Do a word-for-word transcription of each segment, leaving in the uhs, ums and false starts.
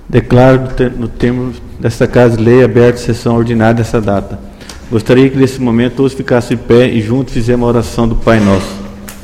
Declaro no termo desta casa de lei aberta a sessão ordinária dessa data. Gostaria que nesse momento todos ficassem em pé e juntos fizemos a oração do Pai Nosso.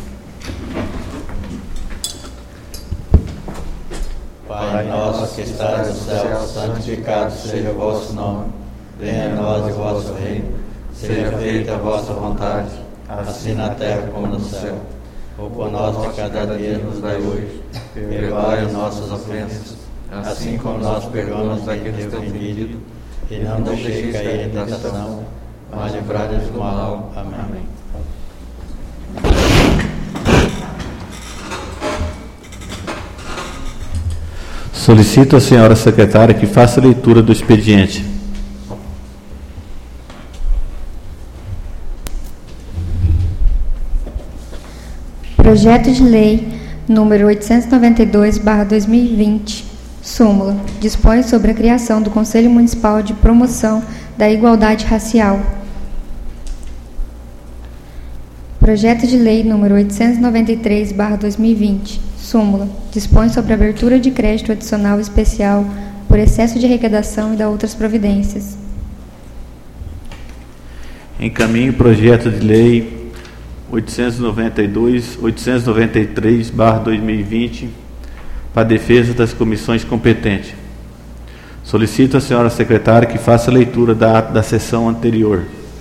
Pai nosso que estás no céu, santificado seja o vosso nome. Venha a nós o vosso reino. Seja feita a vossa vontade, assim na terra como no céu. O pão nosso de cada dia nos dai hoje. Perdoai as nossas ofensas, assim como nós perdoamos a quem nos tem ofendido. E não deixeis cair em tentação, mas livrai-nos do mal. Amém. Solicito à senhora secretária que faça a leitura do expediente. Projeto de Lei número oitocentos e noventa e dois barra dois mil e vinte, súmula, dispõe sobre a criação do Conselho Municipal de Promoção da Igualdade Racial. Projeto de Lei número oitocentos e noventa e três barra dois mil e vinte, súmula, dispõe sobre a abertura de crédito adicional especial por excesso de arrecadação e da outras providências. Encaminho o projeto de lei oitocentos e noventa e dois, oitocentos e noventa e três barra dois mil e vinte para a defesa das comissões competentes. Solicito à senhora secretária que faça a leitura da ata da sessão anterior.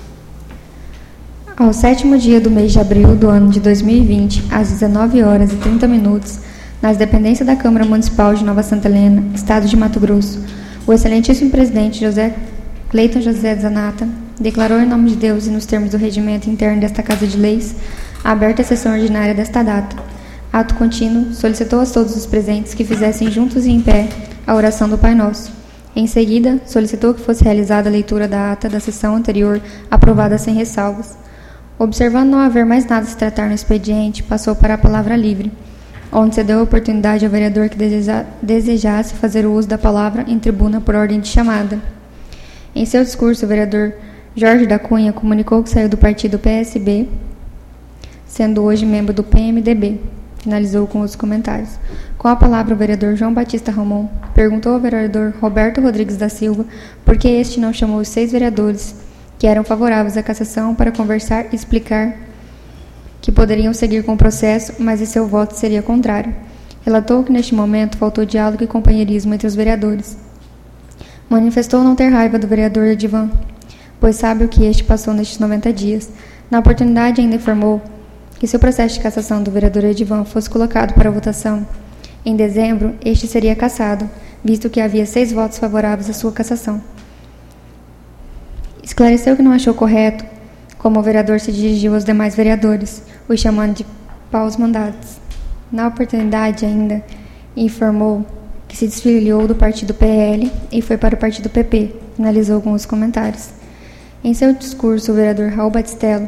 Ao sétimo dia do mês de abril do ano de dois mil e vinte, às dezenove horas e trinta minutos, nas dependências da Câmara Municipal de Nova Santa Helena, Estado de Mato Grosso, o excelentíssimo presidente José Cleiton José Zanata declarou em nome de Deus e nos termos do regimento interno desta Casa de Leis, aberta a sessão ordinária desta data. Ato contínuo, solicitou a todos os presentes que fizessem juntos e em pé a oração do Pai Nosso. Em seguida, solicitou que fosse realizada a leitura da ata da sessão anterior, aprovada sem ressalvas. Observando não haver mais nada a se tratar no expediente, passou para a palavra livre, onde se deu a oportunidade ao vereador que deseja, desejasse fazer o uso da palavra em tribuna por ordem de chamada. Em seu discurso, o vereador Jorge da Cunha comunicou que saiu do partido P S B, sendo hoje membro do P M D B. Finalizou com os comentários. Com a palavra, o vereador João Batista Ramon perguntou ao vereador Roberto Rodrigues da Silva por que este não chamou os seis vereadores que eram favoráveis à cassação para conversar e explicar que poderiam seguir com o processo, mas em seu voto seria contrário. Relatou que neste momento faltou diálogo e companheirismo entre os vereadores. Manifestou não ter raiva do vereador Edivan, pois sabe o que este passou nestes noventa dias. Na oportunidade, ainda informou que se o processo de cassação do vereador Edivan fosse colocado para votação em dezembro, este seria cassado, visto que havia seis votos favoráveis à sua cassação. Esclareceu que não achou correto como o vereador se dirigiu aos demais vereadores, os chamando de paus mandados. Na oportunidade, ainda informou que se desfiliou do partido P L e foi para o partido P P, finalizou com os comentários. Em seu discurso, o vereador Raul Batistello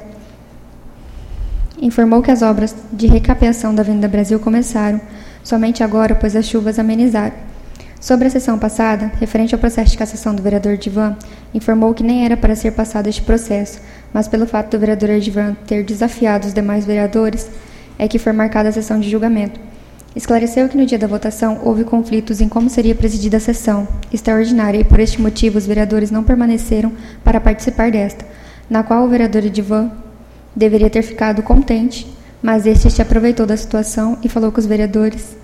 informou que as obras de recapeação da Avenida Brasil começaram somente agora, pois as chuvas amenizaram. Sobre a sessão passada, referente ao processo de cassação do vereador Edivan, informou que nem era para ser passado este processo, mas pelo fato do vereador Edivan ter desafiado os demais vereadores, é que foi marcada a sessão de julgamento. Esclareceu que no dia da votação houve conflitos em como seria presidida a sessão extraordinária e por este motivo os vereadores não permaneceram para participar desta, na qual o vereador Edivan deveria ter ficado contente, mas este se aproveitou da situação e falou que os vereadores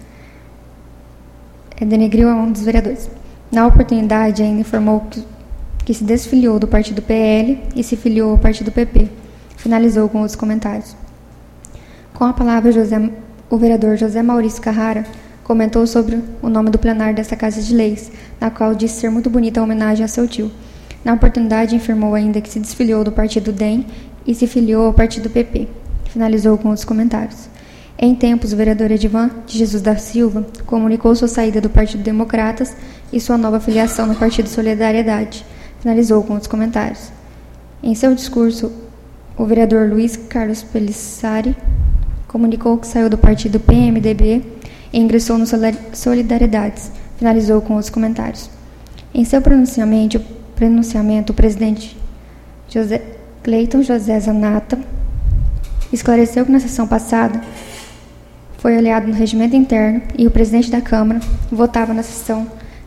denegriu a um dos vereadores. Na oportunidade, ainda informou que, que se desfiliou do partido P L e se filiou ao partido P P. Finalizou com os comentários. Com a palavra, José, o vereador José Maurício Carrara comentou sobre o nome do plenário desta Casa de Leis, na qual disse ser muito bonita a homenagem a seu tio. Na oportunidade, informou ainda que se desfiliou do partido D E M e se filiou ao partido P P. Finalizou com os comentários. Em tempos, o vereador Edivan de Jesus da Silva comunicou sua saída do Partido Democratas e sua nova filiação no Partido Solidariedade. Finalizou com os comentários. Em seu discurso, o vereador Luiz Carlos Pelissari comunicou que saiu do Partido P M D B e ingressou no Solidariedades. Finalizou com os comentários. Em seu pronunciamento, pronunciamento o presidente José Cleiton José Zanata esclareceu que na sessão passada foi olhado no regimento interno e o presidente da Câmara votava na sessão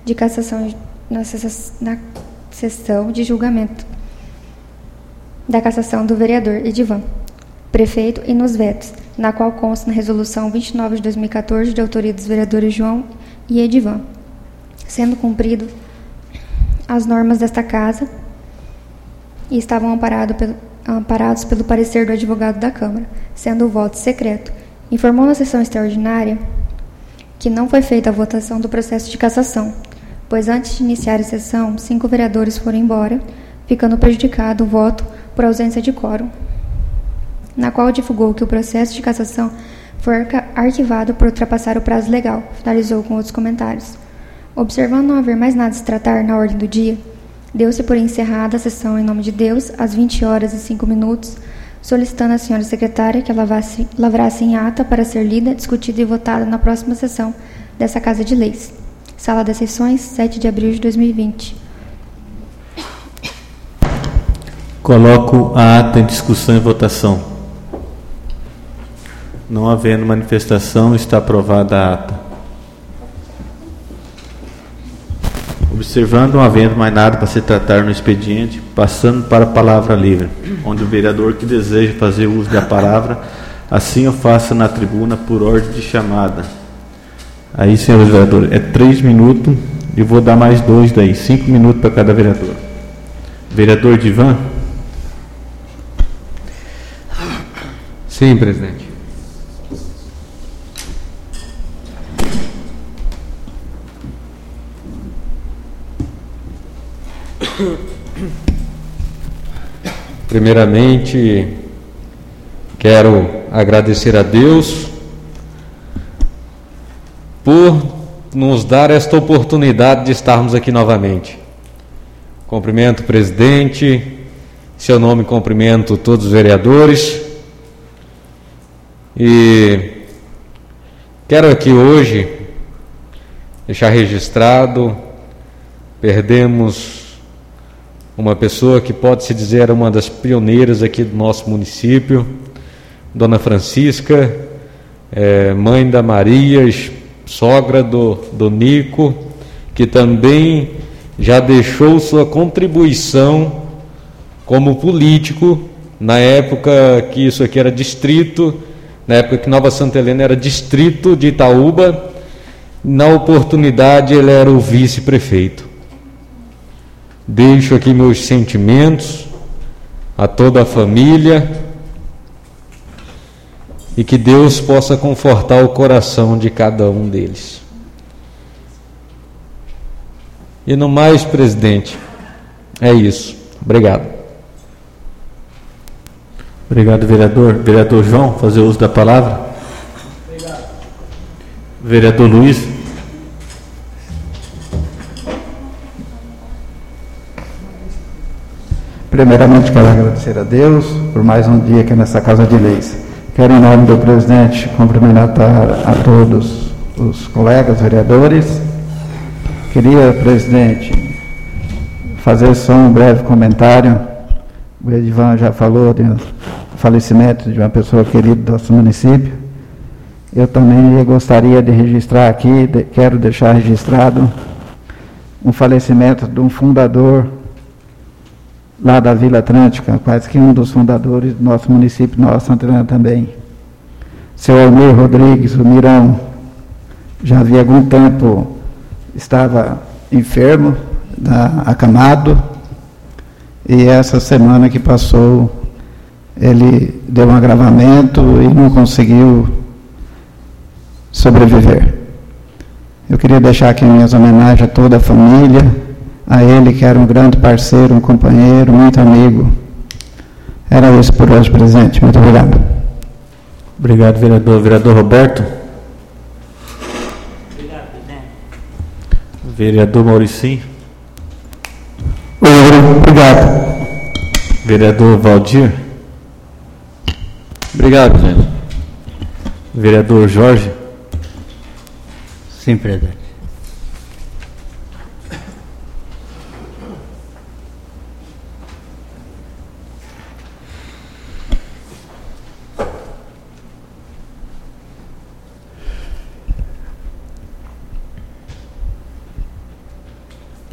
de cassação na, na sessão de julgamento da cassação do vereador Edivan, prefeito, e nos vetos, na qual consta na resolução vinte e nove de dois mil e quatorze, de autoria dos vereadores João e Edivan, sendo cumprido as normas desta casa e estavam amparado pelo, amparados pelo parecer do advogado da Câmara, sendo o voto secreto. Informou na sessão extraordinária que não foi feita a votação do processo de cassação, pois antes de iniciar a sessão, cinco vereadores foram embora, ficando prejudicado o voto por ausência de quórum, na qual divulgou que o processo de cassação foi arquivado por ultrapassar o prazo legal, finalizou com outros comentários. Observando não haver mais nada a se tratar na ordem do dia, deu-se por encerrada a sessão em nome de Deus, às vinte horas e cinco minutos, solicitando à senhora secretária que lavrasse, lavrasse em ata para ser lida, discutida e votada na próxima sessão dessa Casa de Leis. Sala das Sessões, sete de abril de dois mil e vinte. Coloco a ata em discussão e votação. Não havendo manifestação, está aprovada a ata. Observando, não havendo mais nada para se tratar no expediente, passando para a palavra livre, onde o vereador que deseja fazer uso da palavra, assim o faça na tribuna por ordem de chamada. Aí, senhores vereadores, é três minutos e vou dar mais dois daí, cinco minutos para cada vereador. Vereador Edivan? Sim, presidente. Primeiramente, quero agradecer a Deus por nos dar esta oportunidade de estarmos aqui novamente. Cumprimento o presidente, seu nome cumprimento todos os vereadores e quero aqui hoje deixar registrado, perdemos uma pessoa que pode-se dizer uma das pioneiras aqui do nosso município, Dona Francisca, é, mãe da Maria, sogra do, do Nico, que também já deixou sua contribuição como político, na época que isso aqui era distrito, na época que Nova Santa Helena era distrito de Itaúba. Na oportunidade ele era o vice-prefeito. Deixo aqui meus sentimentos a toda a família e que Deus possa confortar o coração de cada um deles. E no mais, presidente, é isso. Obrigado. Obrigado, vereador. Vereador João, fazer uso da palavra. Obrigado. Vereador Luiz. Primeiramente, quero agradecer a Deus por mais um dia aqui nessa Casa de Leis. Quero, em nome do presidente, cumprimentar a todos os colegas vereadores. Queria, presidente, fazer só um breve comentário. O Edivan já falou do falecimento de uma pessoa querida do nosso município. Eu também gostaria de registrar aqui, de, quero deixar registrado um falecimento de um fundador lá da Vila Atlântica, quase que um dos fundadores do nosso município, Nova Santa Helena também. Seu Almir Rodrigues, o Mirão, já havia algum tempo estava enfermo, da, acamado, e essa semana que passou ele deu um agravamento e não conseguiu sobreviver. Eu queria deixar aqui minhas homenagens a toda a família, a ele que era um grande parceiro, um companheiro, muito amigo. Era isso por hoje, presidente. Muito obrigado. Obrigado, vereador. Vereador Roberto. Obrigado, presidente. Vereador Mauricinho. Obrigado. Vereador Valdir. Obrigado, presidente. Vereador Jorge. Sim, presidente.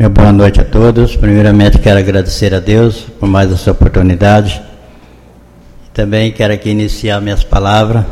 Meu boa noite a todos. Primeiramente quero agradecer a Deus por mais essa oportunidade. Também quero aqui iniciar minhas palavras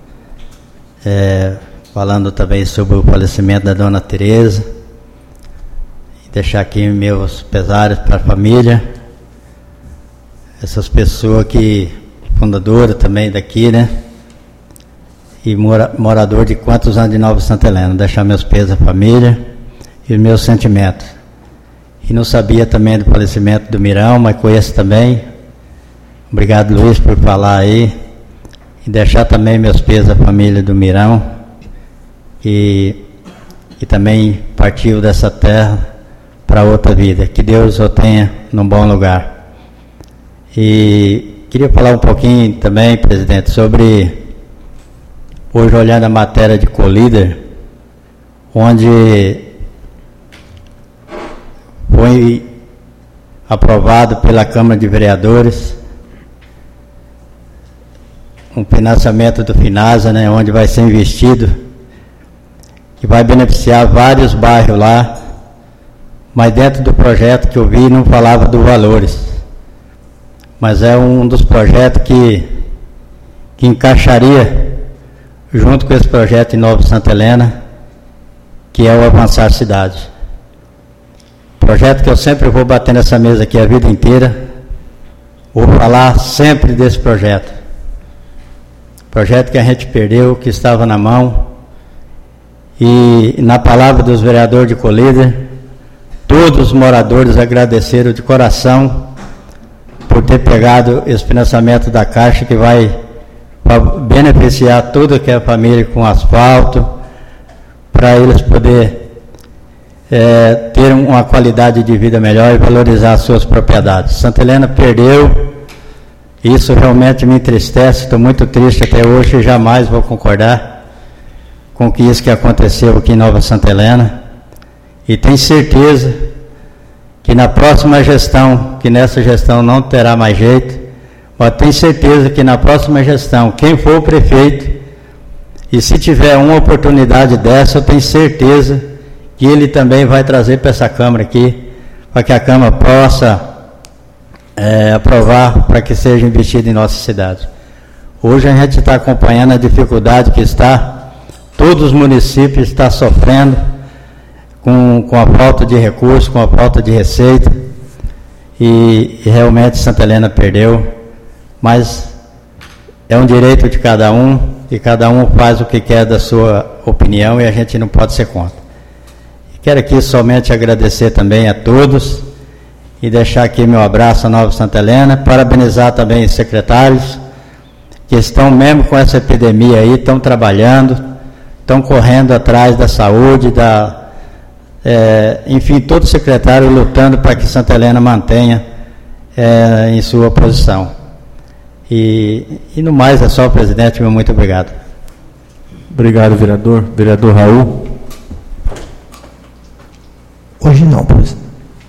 é, falando também sobre o falecimento da Dona Tereza e deixar aqui meus pesares para a família, essas pessoas que fundadora também daqui, né, e mora, morador de quantos anos de Nova Santa Helena, deixar meus pesos à família e os meus sentimentos. E não sabia também do falecimento do Mirão, mas conheço também. Obrigado, Luiz, por falar aí. E deixar também meus pesos à família do Mirão. E, e também partiu dessa terra para outra vida. Que Deus o tenha num bom lugar. E queria falar um pouquinho também, presidente, sobre, hoje olhando a matéria de Colíder, onde foi aprovado pela Câmara de Vereadores um financiamento do Finasa, né, onde vai ser investido, que vai beneficiar vários bairros lá, mas dentro do projeto que eu vi não falava dos valores, mas é um dos projetos que, que encaixaria junto com esse projeto em Nova Santa Helena, que é o Avançar Cidade. Projeto que eu sempre vou bater nessa mesa aqui a vida inteira, vou falar sempre desse projeto. Projeto que a gente perdeu, que estava na mão, e na palavra dos vereadores de Colíder, todos os moradores agradeceram de coração por ter pegado esse financiamento da Caixa, que vai beneficiar toda aquela família com asfalto, para eles poderem É, ter uma qualidade de vida melhor e valorizar as suas propriedades. Santa Helena perdeu, isso realmente me entristece, estou muito triste até hoje e jamais vou concordar com que isso que aconteceu aqui em Nova Santa Helena, e tenho certeza que na próxima gestão, que nessa gestão não terá mais jeito, mas tenho certeza que na próxima gestão, quem for o prefeito, e se tiver uma oportunidade dessa, eu tenho certeza que ele também vai trazer para essa Câmara aqui, para que a Câmara possa é, aprovar para que seja investido em nossa cidade. Hoje a gente está acompanhando a dificuldade que está, todos os municípios estão sofrendo com, com a falta de recursos, com a falta de receita, e, e realmente Santa Helena perdeu, mas é um direito de cada um, e cada um faz o que quer da sua opinião, e a gente não pode ser contra. Quero aqui somente agradecer também a todos e deixar aqui meu abraço a Nova Santa Helena, parabenizar também os secretários que estão mesmo com essa epidemia aí, estão trabalhando, estão correndo atrás da saúde, da, é, enfim, todo secretário lutando para que Santa Helena mantenha é, em sua posição. E, e no mais é só, presidente, meu muito obrigado. Obrigado, vereador. Vereador Raul. Hoje não, presidente.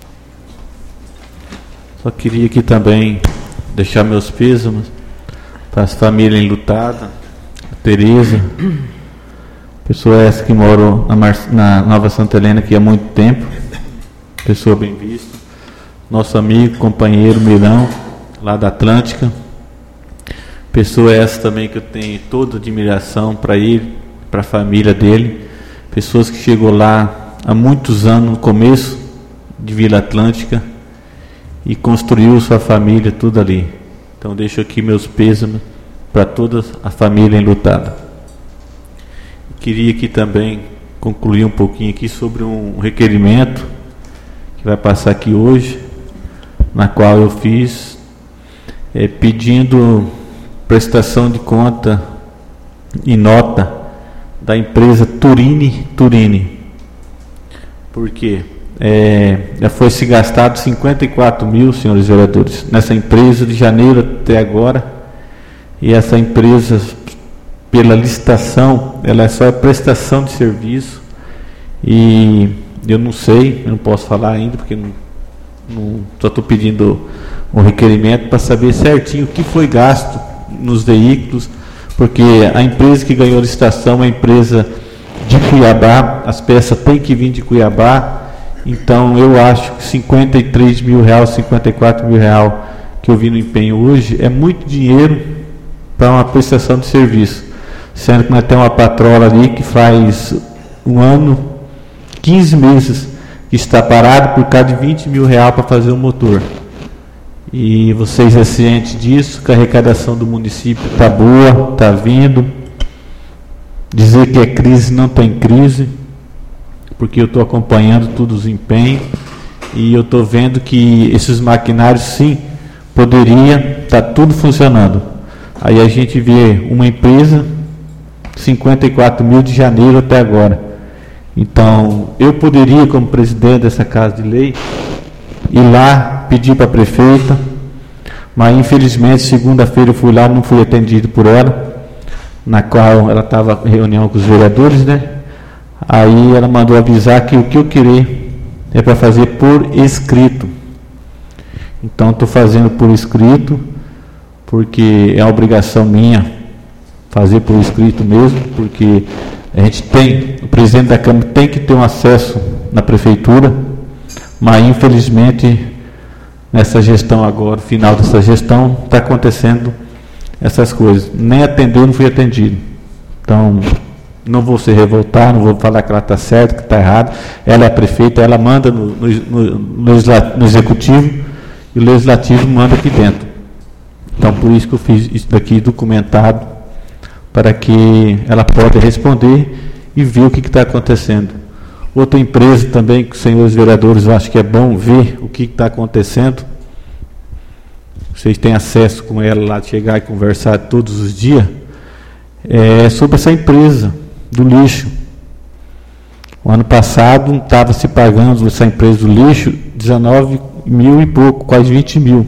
Só queria aqui também deixar meus pêsames para as famílias enlutadas, a Tereza, pessoa essa que mora na, Mar... na Nova Santa Helena aqui há muito tempo, pessoa bem vista, nosso amigo, companheiro Mirão, lá da Atlântica, pessoa essa também que eu tenho toda admiração para ele, para a família dele, pessoas que chegou lá há muitos anos, no começo de Vila Atlântica, e construiu sua família, tudo ali. Então deixo aqui meus pêsames para toda a família enlutada. Queria aqui também concluir um pouquinho aqui sobre um requerimento que vai passar aqui hoje, na qual eu fiz é, pedindo prestação de conta e nota da empresa Turini Turini. Porque é, já foi se gastado cinquenta e quatro mil, senhores vereadores, nessa empresa de janeiro até agora, e essa empresa, pela licitação, ela é só prestação de serviço, e eu não sei, eu não posso falar ainda, porque não, não, só estou pedindo um requerimento para saber certinho o que foi gasto nos veículos, porque a empresa que ganhou a licitação é a empresa de Cuiabá, as peças têm que vir de Cuiabá, Então eu acho que cinquenta e três mil reais, cinquenta e quatro mil reais que eu vi no empenho hoje é muito dinheiro para uma prestação de serviço, sendo que nós temos uma patrola ali que faz um ano, quinze meses que está parado por causa de vinte mil reais para fazer o motor. E vocês é cientes disso, que a arrecadação do município está boa, está vindo. Dizer que é crise, não tem crise, porque eu estou acompanhando todos os empenhos e eu estou vendo que esses maquinários sim poderia estar tá tudo funcionando. Aí a gente vê uma empresa, cinquenta e quatro mil de janeiro até agora. Então eu poderia, como presidente dessa casa de lei, ir lá pedir para a prefeita, mas infelizmente segunda-feira eu fui lá, não fui atendido por ela, na qual ela estava em reunião com os vereadores, né? Aí ela mandou avisar que o que eu querer é para fazer por escrito. Então estou fazendo por escrito, porque é uma obrigação minha fazer por escrito mesmo, porque a gente tem, o presidente da Câmara tem que ter um acesso na prefeitura, mas infelizmente nessa gestão agora, final dessa gestão, está acontecendo essas coisas. Nem atendeu, não fui atendido. Então, não vou se revoltar, não vou falar que ela está certa, que está errada. Ela é a prefeita, ela manda no, no, no, no executivo e o legislativo manda aqui dentro. Então, por isso que eu fiz isso daqui documentado, para que ela possa responder e ver o que está acontecendo. Outra empresa também, que os senhores vereadores, eu acho que é bom ver o que está acontecendo. Vocês têm acesso com ela lá, de chegar e conversar todos os dias, é sobre essa empresa do lixo. O ano passado estava se pagando essa empresa do lixo dezenove mil e pouco, quase vinte mil.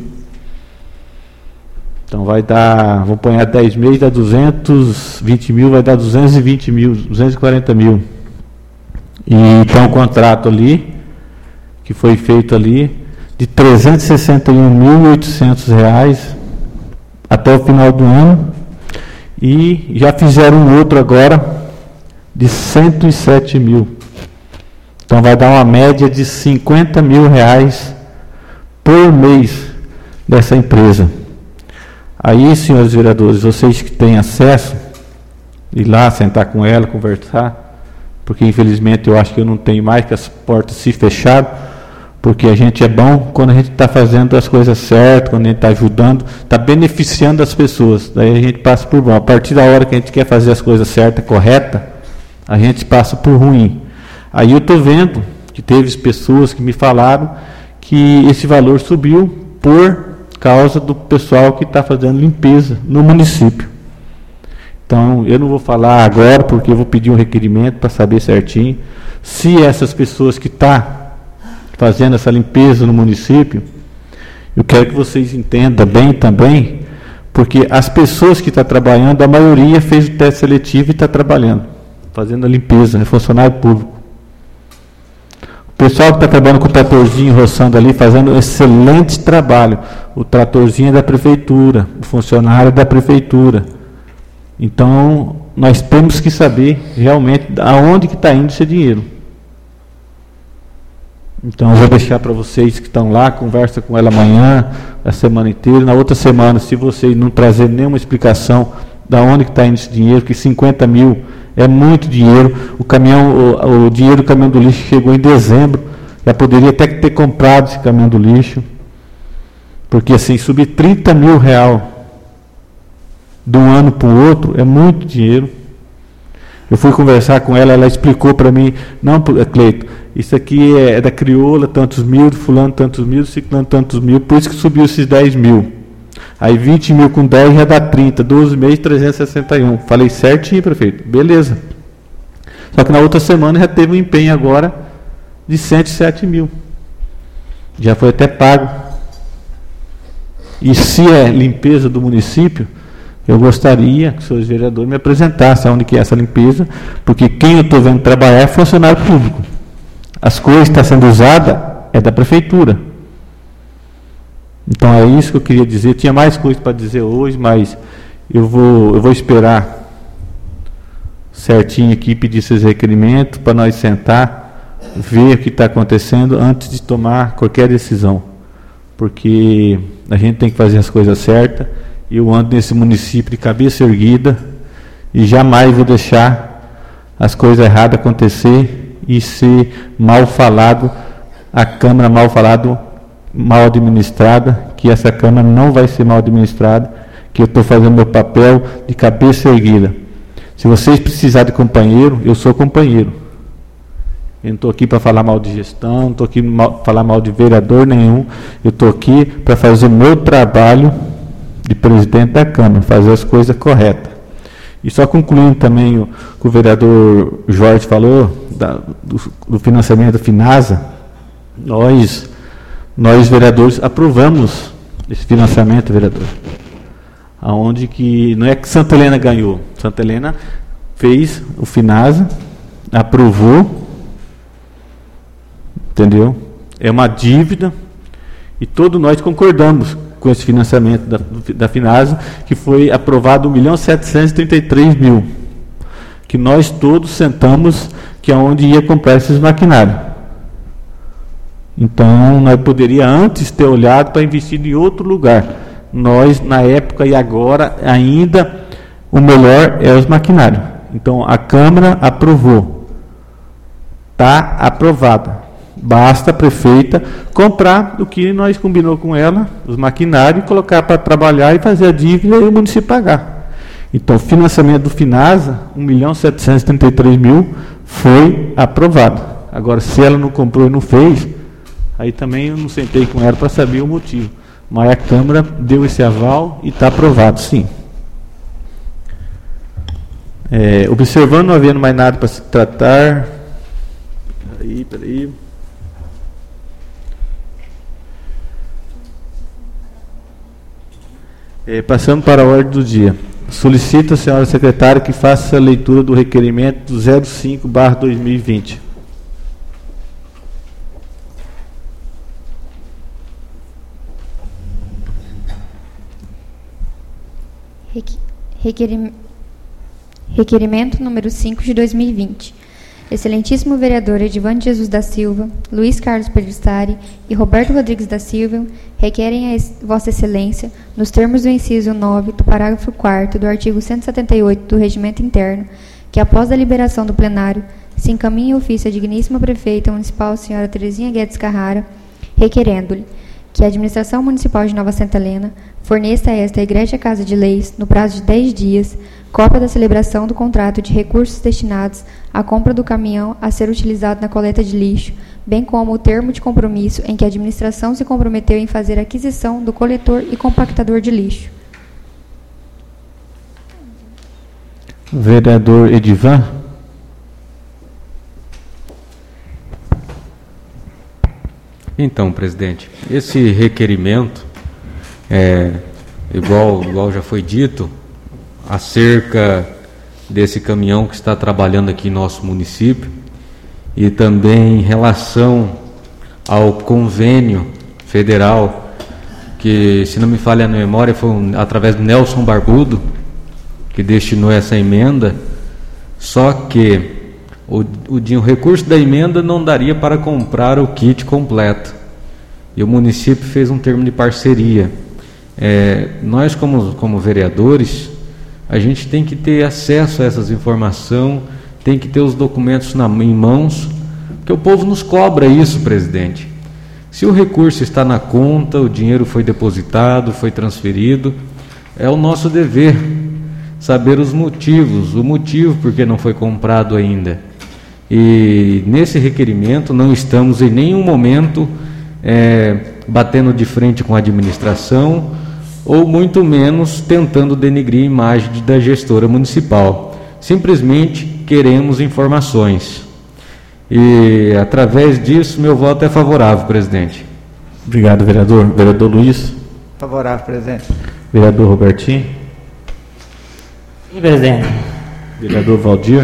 Então vai dar, vou pôr dez meses, dá duzentos e vinte mil, vai dar duzentos e vinte mil, duzentos e quarenta mil. E tem um contrato ali, que foi feito ali, de trezentos e sessenta e um mil e oitocentos reais até o final do ano, e já fizeram um outro agora de cento e sete mil. Então vai dar uma média de cinquenta mil reais por mês dessa empresa. Aí, senhores vereadores, vocês que têm acesso, ir lá, sentar com ela, conversar, porque infelizmente eu acho que eu não tenho mais, que as portas se fecharam, porque a gente é bom quando a gente está fazendo as coisas certas, quando a gente está ajudando, está beneficiando as pessoas, daí a gente passa por bom. A partir da hora que a gente quer fazer as coisas certas, corretas, a gente passa por ruim. Aí eu estou vendo que teve pessoas que me falaram que esse valor subiu por causa do pessoal que está fazendo limpeza no município. Então, eu não vou falar agora, porque eu vou pedir um requerimento para saber certinho se essas pessoas que estão fazendo essa limpeza no município, eu quero que vocês entendam bem também, porque as pessoas que estão trabalhando, a maioria fez o teste seletivo e está trabalhando, fazendo a limpeza, é funcionário público. O pessoal que está trabalhando com o tratorzinho, roçando ali, fazendo um excelente trabalho. O tratorzinho é da prefeitura, o funcionário é da prefeitura. Então, nós temos que saber realmente aonde que está indo esse dinheiro. Então, eu vou deixar para vocês que estão lá, conversa com ela amanhã, a semana inteira. Na outra semana, se vocês não trazerem nenhuma explicação de onde que está indo esse dinheiro, que cinquenta mil é muito dinheiro. O caminhão, o, o dinheiro do caminhão do lixo chegou em dezembro. Já poderia até ter comprado esse caminhão do lixo. Porque assim, subir trinta mil reais de um ano para o outro é muito dinheiro. Eu fui conversar com ela, ela explicou para mim, não, Cleito, isso aqui é, é da crioula, tantos mil, do fulano, tantos mil, do ciclano, tantos mil, por isso que subiu esses dez mil. Aí vinte mil com dez já dá trinta, doze meses, trezentos e sessenta e um. Falei certinho, prefeito, beleza. Só que na outra semana já teve um empenho agora de cento e sete mil. Já foi até pago. E se é limpeza do município, eu gostaria que os senhores vereadores me apresentassem onde que é essa limpeza, porque quem eu estou vendo trabalhar é funcionário público. As coisas que estão sendo usadas é da prefeitura. Então é isso que eu queria dizer. Tinha mais coisas para dizer hoje, mas eu vou, eu vou esperar certinho aqui pedir esses requerimentos para nós sentar, ver o que está acontecendo antes de tomar qualquer decisão, porque a gente tem que fazer as coisas certas. E eu ando nesse município de cabeça erguida e jamais vou deixar as coisas erradas acontecer e ser mal falado, a Câmara mal falado, mal administrada, que essa Câmara não vai ser mal administrada, que eu estou fazendo meu papel de cabeça erguida. Se vocês precisarem de companheiro, eu sou companheiro. Eu não estou aqui para falar mal de gestão, não estou aqui para falar mal de vereador nenhum, eu estou aqui para fazer o meu trabalho de presidente da Câmara, fazer as coisas corretas. E só concluindo também o que o vereador Jorge falou, da, do, do financiamento da Finasa, nós, nós vereadores aprovamos esse financiamento, vereador. Aonde que, não é que Santa Helena ganhou, Santa Helena fez o Finasa, aprovou, entendeu? É uma dívida e todos nós concordamos com esse financiamento da, da Finasa, que foi aprovado um milhão setecentos e trinta e três mil, que nós todos sentamos que é onde ia comprar esses maquinários. Então, nós poderíamos antes ter olhado para investir em outro lugar. Nós, na época e agora, ainda, o melhor é os maquinários. Então, a Câmara aprovou. Está aprovada. Basta a prefeita comprar o que nós combinou com ela, os maquinários, colocar para trabalhar e fazer a dívida e o município pagar. Então, o financiamento do Finasa, um milhão setecentos e trinta e três mil, foi aprovado. Agora, se ela não comprou e não fez, aí também eu não sentei com ela para saber o motivo. Mas a Câmara deu esse aval e está aprovado, sim. É, observando, não havendo mais nada para se tratar. Peraí, peraí. É, passando para a ordem do dia. Solicito a senhora secretária que faça a leitura do requerimento do zero cinco barra dois mil e vinte. Requerim... Requerimento número cinco de dois mil e vinte. Excelentíssimo vereador Edivande Jesus da Silva, Luiz Carlos Pelissari e Roberto Rodrigues da Silva requerem a Vossa Excelência, nos termos do inciso nove do parágrafo quarto do artigo cento e setenta e oito do Regimento Interno, que após a liberação do plenário se encaminhe ofício à digníssima prefeita municipal, senhora Terezinha Guedes Carrara, requerendo-lhe que a administração municipal de Nova Santa Helena forneça a esta Igreja Casa de Leis, no prazo de dez dias, cópia da celebração do contrato de recursos destinados à compra do caminhão a ser utilizado na coleta de lixo, bem como o termo de compromisso em que a administração se comprometeu em fazer a aquisição do coletor e compactador de lixo. Vereador Edivan. Então, presidente, esse requerimento, é, igual, igual já foi dito, acerca desse caminhão que está trabalhando aqui em nosso município e também em relação ao convênio federal, que, se não me falha a memória, foi um, através do Nelson Barbudo, que destinou essa emenda, só que o, o, o recurso da emenda não daria para comprar o kit completo, e o município fez um termo de parceria. É, nós, como, como vereadores, a gente tem que ter acesso a essas informações, tem que ter os documentos na, em mãos, porque o povo nos cobra isso, presidente. Se o recurso está na conta, o dinheiro foi depositado, foi transferido, é o nosso dever saber os motivos, o motivo por que não foi comprado ainda. E nesse requerimento não estamos em nenhum momento é, batendo de frente com a administração, ou muito menos tentando denegrir a imagem da gestora municipal. Simplesmente queremos informações. E, através disso, meu voto é favorável, presidente. Obrigado, vereador. Vereador Luiz. Favorável, presidente. Vereador Robertinho. Sim, presidente. Vereador Valdir.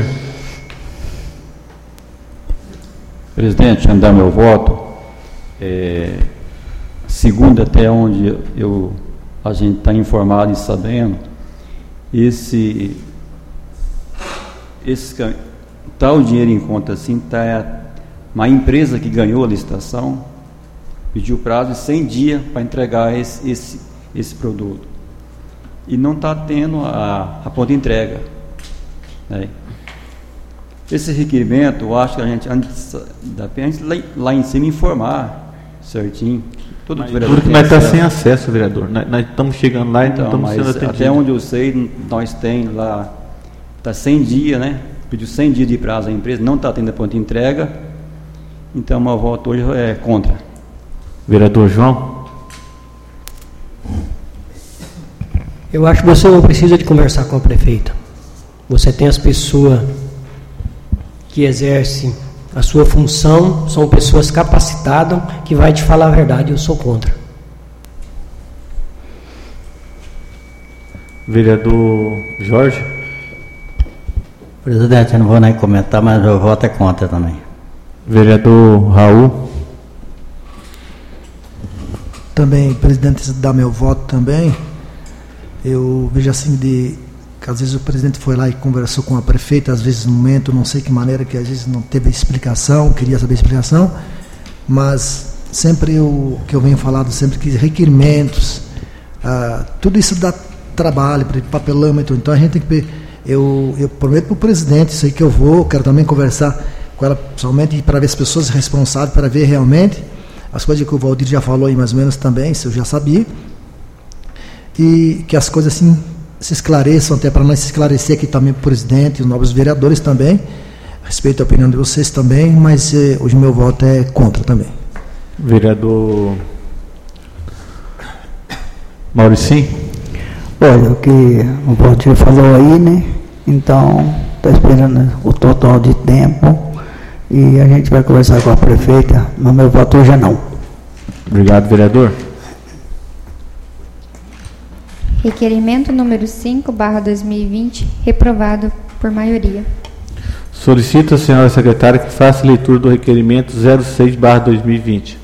Presidente, andar meu voto, é, segundo até onde eu, a gente está informado e sabendo, esse, esse tá o dinheiro em conta assim, está Mas a empresa que ganhou a licitação pediu prazo de cem dias para entregar esse, esse, esse produto. E não está tendo a, a ponta de entrega. Né? Esse requerimento, eu acho que a gente, antes da gente lá, lá em cima informar certinho. Todo mas tudo que nós está sem acesso, vereador. Nós, nós estamos chegando lá e então, não estamos sendo atendidos. Até onde eu sei, nós tem lá, está cem dias, né? Pediu cem dias de prazo à empresa, não está tendo a ponta de entrega. Então, meu voto hoje é contra. Vereador João? Eu acho que você não precisa de conversar com a prefeita. Você tem as pessoas que exercem a sua função, são pessoas capacitadas que vai te falar a verdade. Eu sou contra. Vereador Jorge? Presidente, eu não vou nem comentar, mas eu voto é contra também. Vereador Raul? Também, presidente, antes de dar meu voto também, eu vejo assim de que às vezes o presidente foi lá e conversou com a prefeita, às vezes no momento, não sei que maneira, que às vezes não teve explicação, queria saber explicação, mas sempre o que eu venho falando, sempre que requerimentos, ah, tudo isso dá trabalho, papelômetro, então a gente tem que, eu, eu prometo para o presidente, isso aí que eu vou, quero também conversar com ela pessoalmente para ver as pessoas responsáveis, para ver realmente as coisas que o Valdir já falou aí mais ou menos também, isso eu já sabia, e que as coisas assim se esclareçam, até para nós se esclarecer aqui também para o presidente, os novos vereadores também, respeito a opinião de vocês também, mas eh, hoje meu voto é contra também. Vereador Mauricinho? Olha, o que o Valdir falou aí, né? Então, está esperando o total de tempo e a gente vai conversar com a prefeita, mas meu voto hoje é não. Obrigado, vereador. Requerimento número cinco, barra dois mil e vinte, reprovado por maioria. Solicito a senhora secretária que faça leitura do requerimento zero seis, barra dois mil e vinte.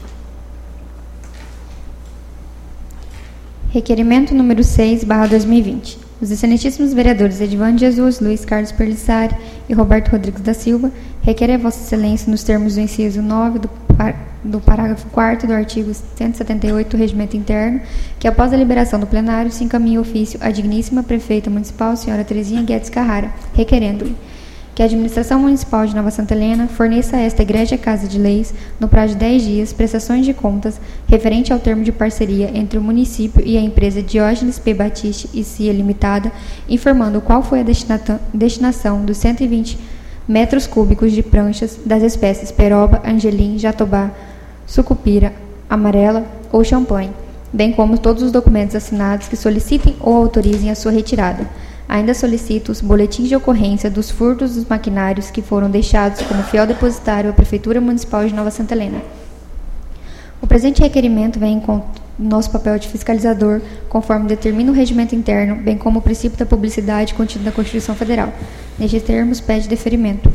Requerimento número seis, barra dois mil e vinte. Os excelentíssimos vereadores Edvan Jesus, Luiz Carlos Perlissari e Roberto Rodrigues da Silva requerem a Vossa Excelência, nos termos do inciso nove do, par, do parágrafo quarto do artigo cento e setenta e oito do Regimento Interno, que após a liberação do plenário se encaminhe ofício à digníssima prefeita municipal, senhora Terezinha Guedes Carrara, requerendo-lhe que a administração municipal de Nova Santa Helena forneça a esta Igreja Casa de Leis, no prazo de dez dias, prestações de contas referente ao termo de parceria entre o município e a empresa Diógenes P. Batiste e C I A Limitada, informando qual foi a destinação dos cento e vinte metros cúbicos de pranchas das espécies peroba, angelim, jatobá, sucupira, amarela ou champanhe, bem como todos os documentos assinados que solicitem ou autorizem a sua retirada. Ainda solicito os boletins de ocorrência dos furtos dos maquinários que foram deixados como fiel depositário à Prefeitura Municipal de Nova Santa Helena. O presente requerimento vem em nosso papel de fiscalizador, conforme determina o regimento interno, bem como o princípio da publicidade contido na Constituição Federal. Nestes termos, pede deferimento.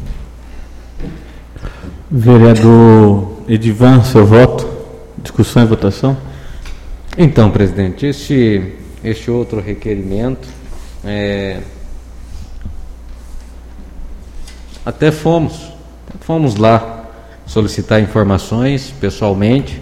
Vereador Edvan, seu voto. Discussão e votação. Então, presidente, este, este outro requerimento, É, até fomos, fomos lá solicitar informações pessoalmente,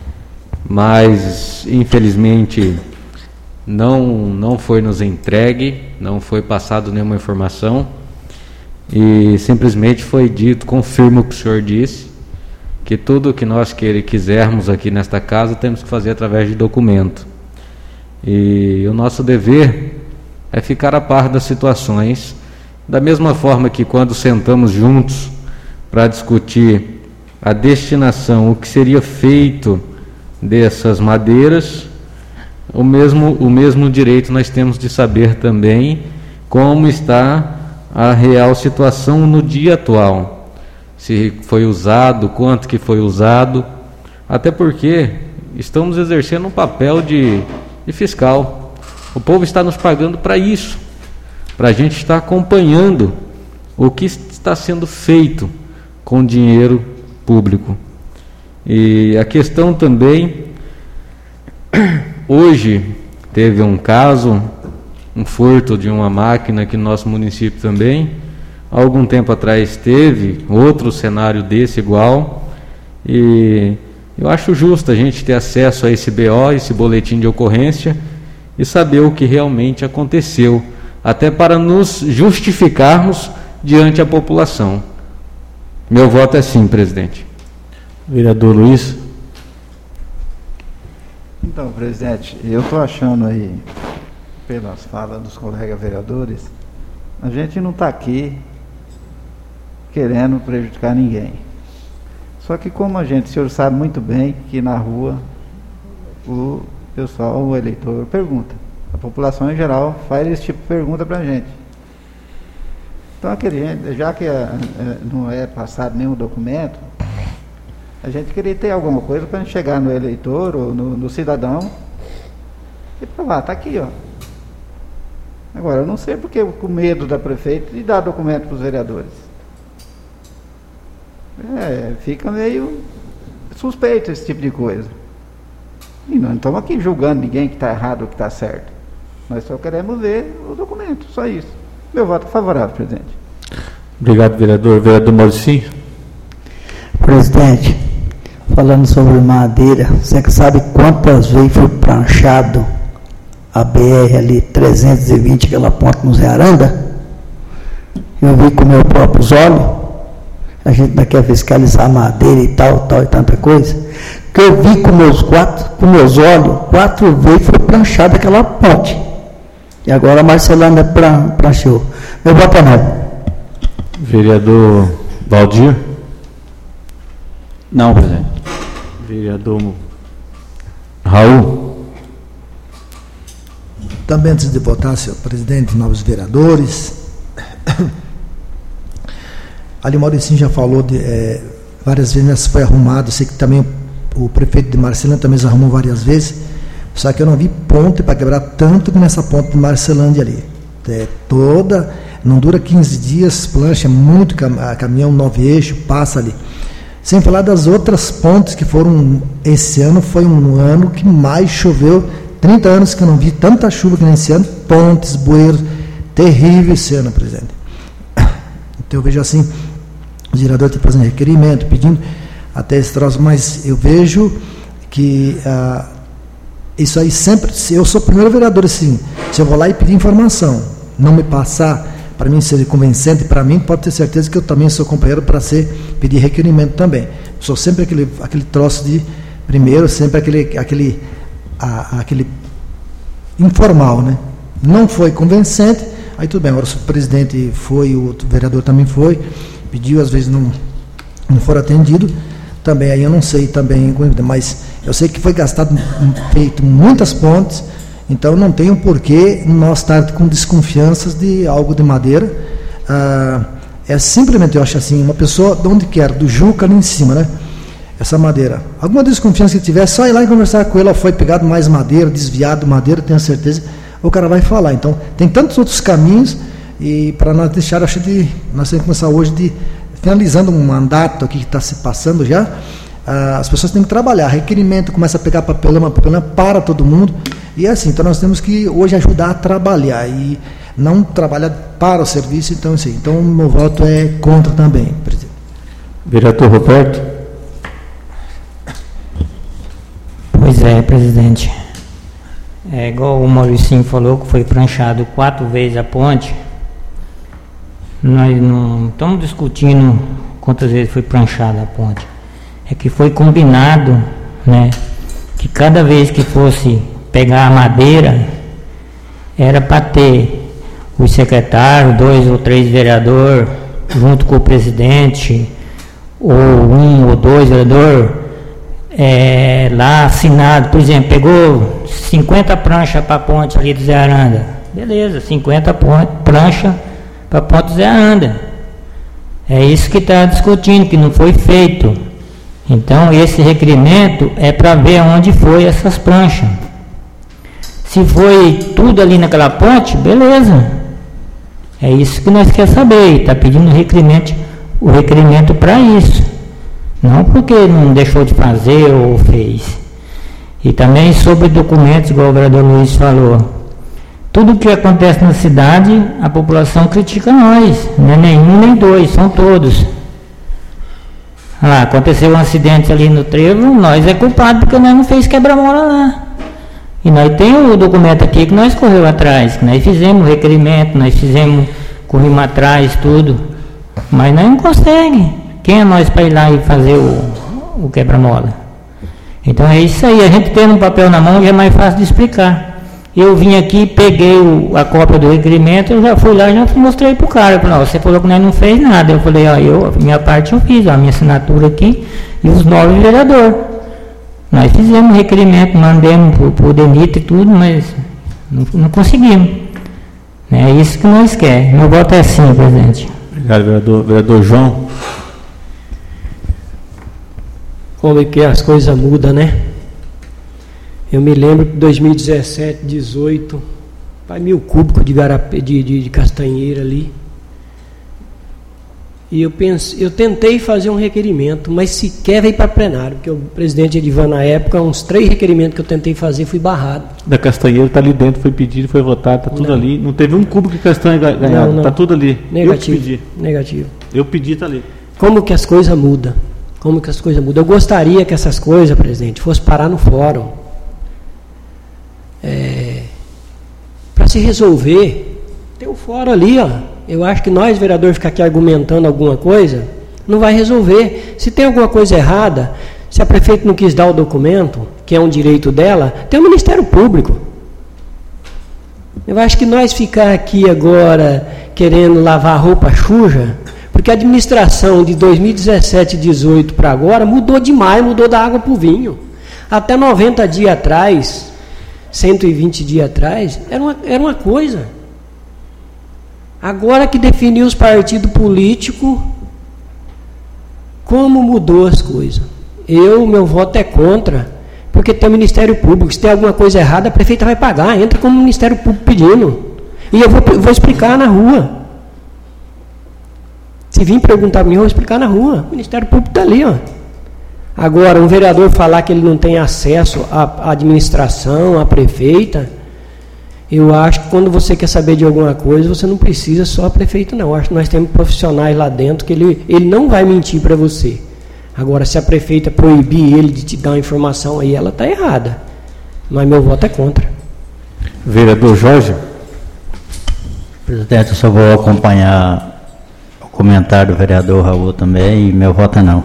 mas infelizmente não, não foi nos entregue, não foi passado nenhuma informação e simplesmente foi dito, confirmo o que o senhor disse, que tudo o que nós quer, quisermos aqui nesta casa temos que fazer através de documento, e o nosso dever é ficar a par das situações, da mesma forma que quando sentamos juntos para discutir a destinação, o que seria feito dessas madeiras, o mesmo, o mesmo direito nós temos de saber também como está a real situação no dia atual, se foi usado, quanto que foi usado, até porque estamos exercendo um papel de, de fiscal. O povo está nos pagando para isso, para a gente estar acompanhando o que está sendo feito com dinheiro público. E a questão também, hoje teve um caso, um furto de uma máquina aqui no nosso município também. Há algum tempo atrás teve outro cenário desse igual, E eu acho justo a gente ter acesso a esse B O, esse boletim de ocorrência, e saber o que realmente aconteceu, até para nos justificarmos diante da população. Meu voto é sim, presidente. Vereador Luiz. Então, presidente, eu estou achando aí, pelas falas dos colegas vereadores, a gente não está aqui querendo prejudicar ninguém. Só que como a gente, o senhor sabe muito bem que na rua o pessoal, o eleitor pergunta. A população em geral faz esse tipo de pergunta para a gente. Então, aquele, já que a, a, não é passado nenhum documento, a gente queria ter alguma coisa para chegar no eleitor ou no, no cidadão e provar, está aqui, ó. Agora, eu não sei porque com medo da prefeita de dar documento para os vereadores. É, fica meio suspeito esse tipo de coisa. E nós não estamos aqui julgando ninguém que está errado ou que está certo. Nós só queremos ver o documento, só isso. Meu voto é favorável, presidente. Obrigado, vereador. Vereador Mauricinho. Presidente, falando sobre madeira, você que sabe quantas vezes foi pranchado a B R ali trezentos e vinte, aquela ponte no Zé Aranda? Eu vi com meus próprios olhos. A gente não quer fiscalizar madeira e tal, tal e tanta coisa. Que eu vi com meus quatro, com meus olhos, quatro vezes foi pranchada aquela ponte. E agora a Marcelana pran, pranchou. Meu voto é não. Vereador Valdir. Não, presidente. Vereador Raul. Também antes de votar, senhor presidente, novos vereadores. Ali o Mauricinho já falou de é, várias vezes, né, foi arrumado. Sei que também o, o prefeito de Marcelândia também se arrumou várias vezes. Só que eu não vi ponte para quebrar tanto que nessa ponte de Marcelândia ali. É toda, não dura quinze dias, plancha muito, caminhão nove eixos, passa ali. Sem falar das outras pontes que foram, esse ano foi um ano que mais choveu, trinta anos que eu não vi tanta chuva que nesse ano, pontes, bueiros, terrível esse ano, presidente. Então eu vejo assim, os vereadores estão fazendo requerimento, pedindo até esse troço, mas eu vejo que ah, isso aí sempre, eu sou o primeiro vereador assim, se eu vou lá e pedir informação, não me passar, para mim ser convincente, para mim pode ter certeza que eu também sou companheiro para ser, pedir requerimento também. Sou sempre aquele, aquele troço de, primeiro, sempre aquele, aquele, a, aquele informal, né? Não foi convincente, aí tudo bem, agora se o presidente foi, o outro vereador também foi, pediu, às vezes não, não for atendido, também aí eu não sei também, mas eu sei que foi gastado, feito muitas pontes, então não tem um porquê nós estar com desconfianças de algo de madeira. Ah, é simplesmente, eu acho assim, uma pessoa, de onde quer, do Juca ali em cima, né? Essa madeira. Alguma desconfiança que tiver, só ir lá e conversar com ele, foi pegado mais madeira, desviado madeira, tenho certeza, o cara vai falar. Então, tem tantos outros caminhos, e para nós deixar, acho que nós temos que começar hoje de, finalizando um mandato aqui que está se passando já, ah, as pessoas têm que trabalhar, requerimento, começa a pegar papelão, papelão para todo mundo, e é assim, então nós temos que hoje ajudar a trabalhar, e não trabalhar para o serviço, então assim, então o meu voto é contra também, presidente. Vereador Roberto. Pois é, presidente. É igual o Mauricinho falou, que foi pranchado quatro vezes a ponte. Nós não estamos discutindo quantas vezes foi pranchada a ponte. É que foi combinado, né, que cada vez que fosse pegar a madeira, era para ter os secretários, dois ou três vereadores, junto com o presidente, ou um ou dois vereadores, é, lá assinado. Por exemplo, pegou cinquenta pranchas para a ponte ali do Zé Aranda. Beleza, cinquenta pranchas para a ponte do Zé Aranda. É isso que está discutindo, que não foi feito. Então, esse requerimento é para ver onde foi essas pranchas. Se foi tudo ali naquela ponte, beleza. É isso que nós queremos saber. Está pedindo requerimento, o requerimento para isso. Não porque não deixou de fazer ou fez. E também sobre documentos, igual o vereador Luiz falou. Tudo que acontece na cidade, a população critica nós. Não é nenhum nem dois, são todos. lá, aconteceu um acidente ali no trevo, nós é culpado porque nós não fez quebra-mola lá. E nós temos o documento aqui que nós correu atrás, que nós fizemos o requerimento, nós fizemos, corrimos atrás, tudo. Mas nós não conseguimos. Quem é nós para ir lá e fazer o, o quebra-mola? Então é isso aí, a gente tendo um papel na mão já é mais fácil de explicar. Eu vim aqui, peguei o, a cópia do requerimento, eu já fui lá e já mostrei pro cara. Eu falei, ó, você falou que nós não fez nada. Eu falei, ó, eu, a minha parte eu fiz, ó, a minha assinatura aqui e os nove vereadores. Nós fizemos o requerimento, mandamos pro, pro DENIT e tudo, mas não, não conseguimos. É isso que nós queremos. Meu voto é sim, presidente. Obrigado, vereador. Vereador João. Como é que as coisas mudam, né? Eu me lembro que em dois mil e dezessete, dezoito, vai mil cúbicos de, garapé, de, de, de castanheira ali. E eu, pense, eu tentei fazer um requerimento, mas sequer veio para plenário, porque o presidente Edivan, na época, uns três requerimentos que eu tentei fazer, fui barrado. Da castanheira está ali dentro, foi pedido, foi votado, está tudo não. ali. Não teve um cúbico de castanha ganhado, está tudo ali. Negativo. Eu pedi. Negativo. Eu pedi, está ali. Como que as coisas mudam? Como que as coisas mudam? Eu gostaria que essas coisas, presidente, fossem parar no fórum. É, para se resolver, tem o fórum ali, ó. Eu acho que nós, vereadores, ficar aqui argumentando alguma coisa, não vai resolver. Se tem alguma coisa errada, se a prefeita não quis dar o documento, que é um direito dela, tem o Ministério Público. Eu acho que nós ficar aqui agora querendo lavar roupa suja, porque a administração de dois mil e dezessete e dezoito para agora mudou demais, mudou da água para o vinho. Até noventa dias atrás, cento e vinte dias atrás, era uma, era uma coisa. Agora que definiu os partidos políticos, como mudou as coisas. Eu, meu voto é contra, porque tem o Ministério Público. Se tem alguma coisa errada, a prefeita vai pagar, entra como Ministério Público pedindo. E eu vou, vou explicar na rua. Se vir perguntar para mim, eu vou explicar na rua. O Ministério Público está ali, ó. Agora, um vereador falar que ele não tem acesso à administração, à prefeita, eu acho que quando você quer saber de alguma coisa, você não precisa só a prefeita, não. Eu acho que nós temos profissionais lá dentro que ele, ele não vai mentir para você. Agora, se a prefeita proibir ele de te dar uma informação aí, ela está errada. Mas meu voto é contra. Vereador Jorge. Presidente, eu só vou acompanhar o comentário do vereador Raul também, e meu voto é não.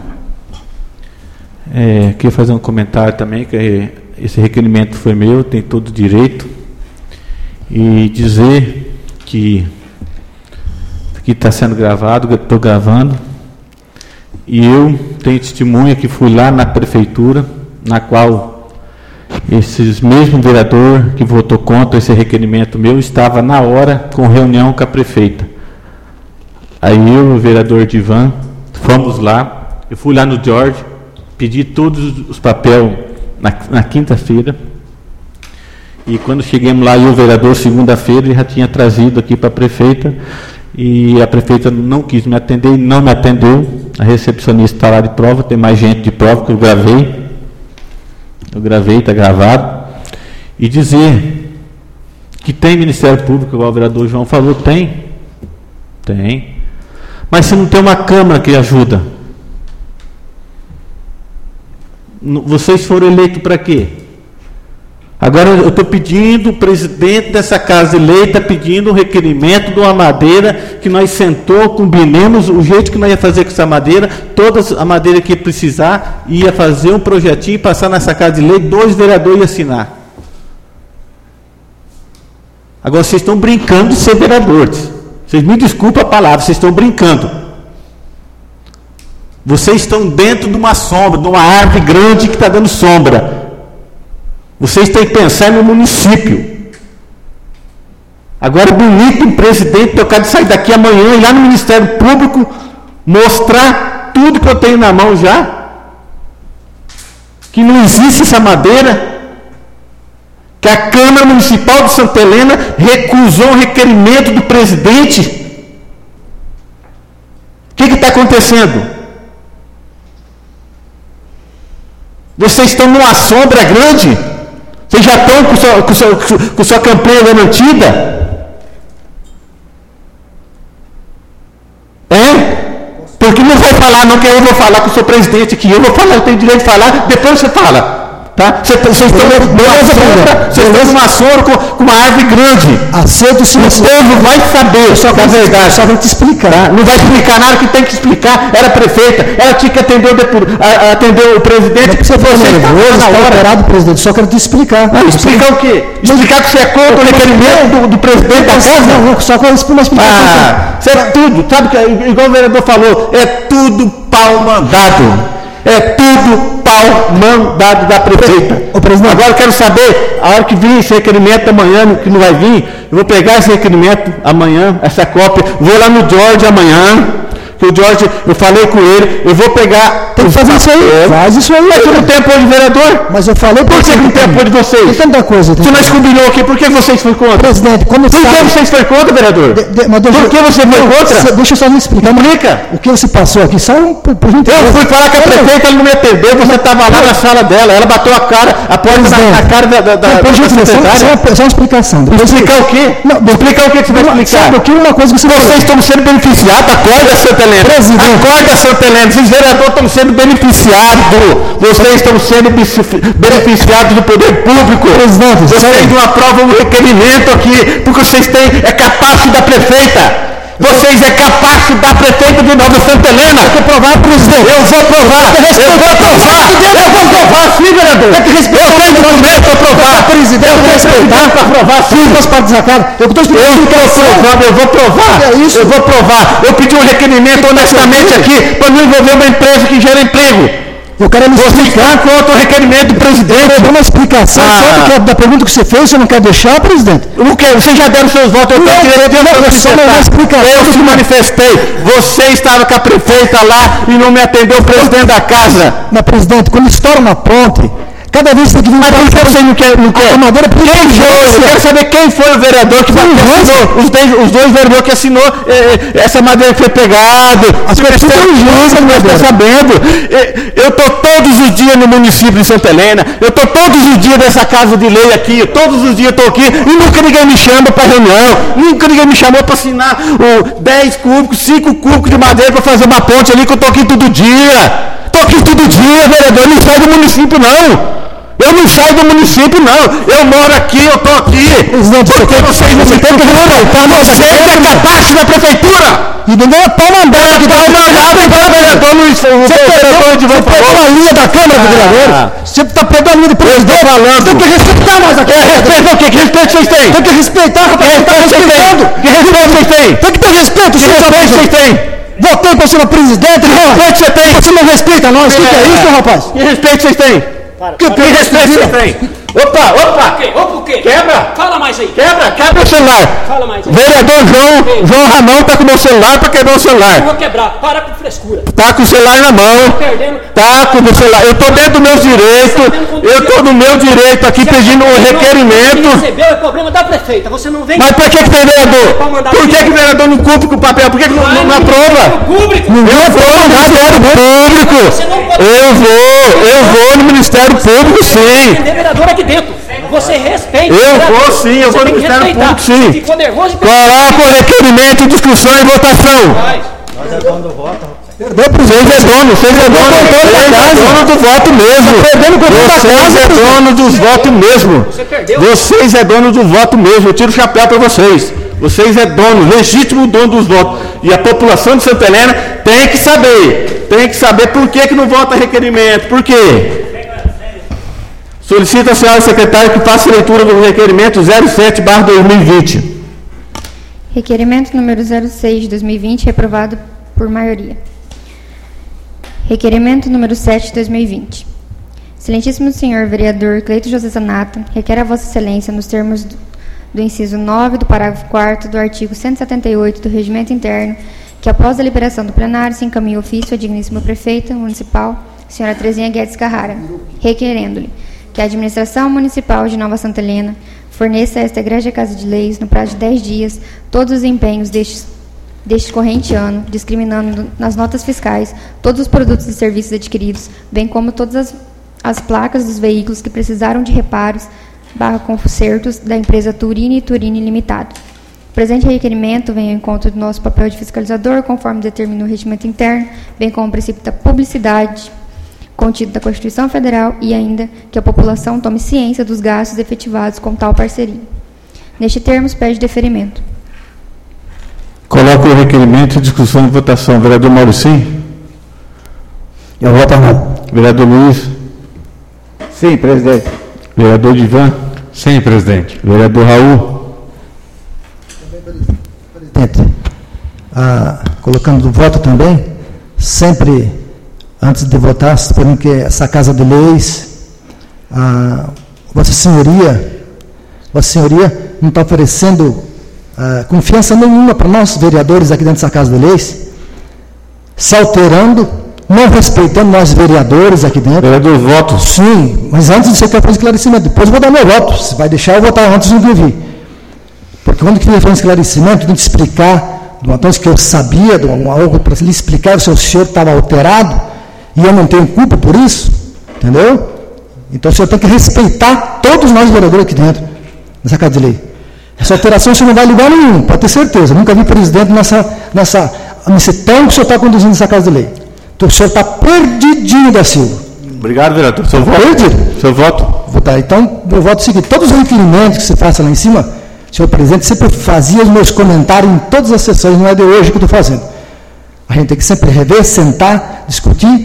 É, queria fazer um comentário também, que esse requerimento foi meu, tem todo o direito, e dizer que que está sendo gravado, estou gravando, e eu tenho testemunha que fui lá na prefeitura, na qual esses mesmo vereador que votou contra esse requerimento meu estava na hora com reunião com a prefeita. Aí eu e o vereador Edivan fomos lá, eu fui lá no Jorge, pedi todos os papéis na, na quinta-feira, e quando chegamos lá, eu, o vereador, segunda-feira, ele já tinha trazido aqui para a prefeita, e a prefeita não quis me atender, não me atendeu. A recepcionista está lá de prova, tem mais gente de prova que eu gravei, eu gravei, está gravado, e dizer que tem Ministério Público, igual o vereador João falou, tem, tem, mas se não tem uma Câmara que ajuda, vocês foram eleitos para quê? Agora eu estou pedindo, o presidente dessa casa eleita pedindo um requerimento de uma madeira que nós sentou, combinemos o jeito que nós ia fazer com essa madeira, toda a madeira que precisar, ia fazer um projetinho e passar nessa casa de lei, dois vereadores iam assinar. Agora vocês estão brincando de ser vereadores. Vocês me desculpem a palavra, vocês estão brincando. Vocês estão dentro de uma sombra, de uma árvore grande que está dando sombra. Vocês têm que pensar no município. Agora é bonito um presidente tocar de sair daqui amanhã e ir lá no Ministério Público mostrar tudo que eu tenho na mão já. Que não existe essa madeira. Que a Câmara Municipal de Santa Helena recusou o requerimento do presidente. O que está acontecendo? Vocês estão numa sombra grande. Vocês já estão com sua, com sua, com sua campanha garantida? É? Porque não vai falar, não que eu vou falar com o seu presidente aqui. Eu vou falar, eu tenho direito de falar, depois você fala. Tá? Vocês estão numa sombra com, com uma árvore grande. Aceito, sim. O povo vai saber, só que a verdade. Só vai te explicar. Tá? Não vai explicar nada, que tem que explicar. Era prefeita, ela tinha que atender o, depur, a, atender o presidente. Você foi nervoso, está alterado, presidente. Só quero te explicar. Não, explicar o quê? Explicar que você é contra o requerimento do, do presidente da casa? Não, não, só quero uma explicação. Ah, isso é tudo. Sabe que, igual o vereador falou, é tudo pau mandado. É tudo pau mandado da prefeita. Ô, presidente. Agora eu quero saber, a hora que vir esse requerimento amanhã, que não vai vir, eu vou pegar esse requerimento amanhã, essa cópia, vou lá no George amanhã, que o George, eu falei com ele, eu vou pegar... Tem que fazer isso aí, faz isso aí. Mas você não tem apoio de vereador? Mas eu falei... Por que não tem apoio de vocês? Tem tanta coisa. Você nós combinou aqui, por que vocês foram contra? Presidente, como Por que vocês foram contra, vereador? De, de, mas deixa, por que você foi contra? Deixa eu só me explicar. Explica. O que você passou aqui, só um... Por, por gente, eu fui falar com a prefeita, ela não me atendeu, você estava lá na sala dela, ela bateu a cara, a porta na, na cara da, da, da, não, da secretária. Só, só uma explicação. Depois explicar você... o quê? Não, explicar o que você vai explicar? Sabe o que? Uma coisa que você Vocês falou. Estão sendo beneficiados, acorda, Santa Helena. Presidente. Acorda, Santa Helena. Esses vereadores estão sendo beneficiados. Vocês estão sendo beneficiados do poder público. Presidente, vocês não aprovam um requerimento aqui, porque vocês têm, é capaz da prefeita. Vocês é capaz da prefeita de Nova Santa Helena. Eu vou provar, presidente. Eu vou provar. Eu vou provar. Eu vou provar, sim, vereador. Tem que respeitar. Eu tenho documento para provar. Presidente, eu tenho respeitar para provar, sim. Não posso para desacar. Eu estou provando, eu vou provar. É isso. Eu vou provar. Eu pedi um requerimento honestamente aqui para não envolver uma empresa que gera emprego. Eu quero me explicar contra o requerimento do presidente. Eu dou uma explicação ah. só da pergunta que você fez, você não quer deixar, presidente? Eu não quero, vocês já deram seus votos, eu estou querendo explicar. Eu se manifestei, você estava com a prefeita lá e não me atendeu o presidente da casa. Mas, presidente, quando estoura uma ponte, cada vez que você Mas por que você não quer? Não quer? A madeira quem foi? Eu quero saber quem foi o vereador que assinou, os dois, os dois vereadores que assinou eh, essa madeira que foi pegada. As pessoas não estão sabendo. Eu estou todos os dias no município de Santa Helena, eu estou todos os dias nessa casa de lei aqui, todos os dias estou aqui e nunca ninguém me chama para reunião, nunca ninguém me chamou para assinar oh, dez cúbicos, cinco cúbicos de madeira para fazer uma ponte ali que eu estou aqui todo dia. Estou aqui todo dia, vereador, não sai do município não. Eu não saio do município, não. Eu moro aqui, eu estou aqui. Presidente, porque você vocês não me têm que respeitar. Você é capaz da prefeitura. E ninguém é pau mandado aqui. Pau mandado para o vereador Luiz. Você pegou a linha da Câmara do Vereador. Você está pegando a linha do presidente. Falando. Tem que respeitar nós aqui. Respeita o quê? Que respeito vocês têm? Tem que respeitar, rapaz. Você está respeitando. Que respeito vocês têm? Tem que ter respeito. Que respeito vocês têm? Votei para ser presidente. Que respeito você tem? Você não respeita nós. O que é isso, rapaz? Que respeito vocês têm? Para, que para, respeito você tem? Opa, opa! O quê? Opa, o quê? Quebra! Fala mais aí! Quebra, quebra o celular! Fala mais aí! Vereador João, João Ramão tá com o meu celular para quebrar o celular! Eu vou quebrar, para com frescura! Tá com o celular na mão! Tá com o celular! Eu tô dentro do meu direito! Eu tô no meu direito aqui pedindo um requerimento! Recebeu é problema da prefeita, você não vem. Mas por que que tem vereador? Por que que o vereador não cumpre com o papel? Por que que não, não, não aprova? Eu vou no Ministério Público! Eu vou, eu vou no Ministério Público, sim! Tem vereador aqui dentro. Você respeita. Eu vou sim, eu vou no Ministério Público sim. Ficou nervoso e coloca o requerimento, discussão e votação. Nós é dono do voto. Vocês é dono, vocês é dono, vocês é dono do voto mesmo. Vocês é dono dos votos mesmo. Vocês é dono do voto mesmo. Eu tiro o chapéu para vocês. Vocês é dono, legítimo dono dos votos. E a população de Santa Helena tem que saber. Tem que saber por que que não vota requerimento. Por quê? Solicito a senhora secretária que faça a leitura do requerimento zero sete barra dois mil e vinte. Requerimento número zero seis de dois mil e vinte, reprovado por maioria. Requerimento número sete de dois mil e vinte. Excelentíssimo senhor vereador Cleito José Zanata, requer a vossa excelência, nos termos do, do inciso nove do parágrafo quarto do artigo cento e setenta e oito do Regimento Interno, que após a liberação do plenário se encaminhe ofício à digníssima prefeita municipal, senhora Terezinha Guedes Carrara, requerendo-lhe que a administração municipal de Nova Santa Helena forneça a esta Igreja Casa de Leis, no prazo de dez dias, todos os empenhos deste, deste corrente ano, discriminando nas notas fiscais todos os produtos e serviços adquiridos, bem como todas as, as placas dos veículos que precisaram de reparos barra consertos da empresa Turini e Turini Limitado. O presente requerimento vem ao encontro do nosso papel de fiscalizador, conforme determina o regimento interno, bem como o princípio da publicidade contido da Constituição Federal e ainda que a população tome ciência dos gastos efetivados com tal parceria. Neste termos, pede deferimento. Coloco o requerimento em discussão e votação. Vereador Mauricinho? Eu voto não. Vereador Luiz? Sim, presidente. Vereador Divan? Sim, presidente. Vereador Raul? Presidente, ah, colocando do voto também, sempre, antes de votar, esperando que essa Casa de Leis, ah, Vossa Senhoria, Vossa Senhoria não está oferecendo ah, confiança nenhuma para nós, vereadores aqui dentro dessa Casa de Leis, se alterando, não respeitando nós vereadores aqui dentro. Vereador, voto. Sim, mas antes você quer fazer esclarecimento, depois eu vou dar meu voto, se vai deixar eu votar antes do que eu vi. Porque quando eu queria fazer um esclarecimento, de explicar, de uma coisa que eu sabia, de uma algo para lhe explicar se o senhor estava alterado, e eu não tenho culpa por isso, entendeu? Então o senhor tem que respeitar todos nós vereadores aqui dentro, nessa Casa de Lei. Essa alteração você não vai lugar nenhum, pode ter certeza. Nunca vi presidente nessa, nessa, nesse tempo que o senhor está conduzindo essa Casa de Lei. Então o senhor está perdidinho da Silva. Obrigado, vereador. Seu voto? Perdido. Seu voto? Votar. Então, eu voto o seguinte: todos os requerimentos que você faça lá em cima, senhor presidente, sempre fazia os meus comentários em todas as sessões, não é de hoje que eu estou fazendo. A gente tem que sempre rever, sentar, discutir,